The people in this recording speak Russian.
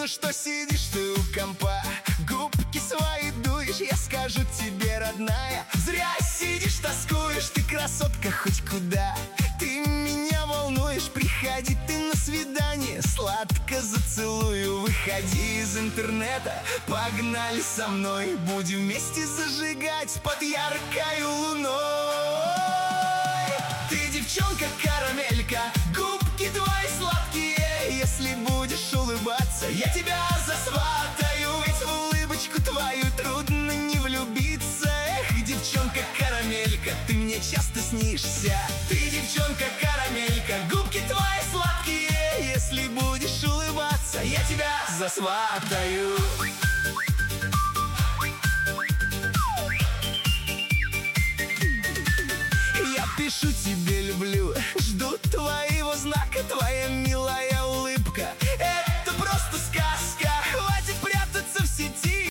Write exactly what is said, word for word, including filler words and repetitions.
Чувствую, что сидишь ты у компа, губки свои дуешь. Я скажу тебе, родная, зря сидишь, тоскуешь. Ты красотка хоть куда, ты меня волнуешь. Приходи ты на свидание, сладко зацелую. Выходи из интернета, погнали со мной. Будем вместе зажигать под яркою луной. Ты девчонка-карамелька, губки твои сладкие. Если будешь улыбаться, я тебя засватаю. Ведь в улыбочку твою трудно не влюбиться. Эх, девчонка-карамелька, ты мне часто снишься. Ты девчонка-карамелька, губки твои сладкие. Если будешь улыбаться, я тебя засватаю. Я пишу тебе люблю, жду твоего знака. Твоя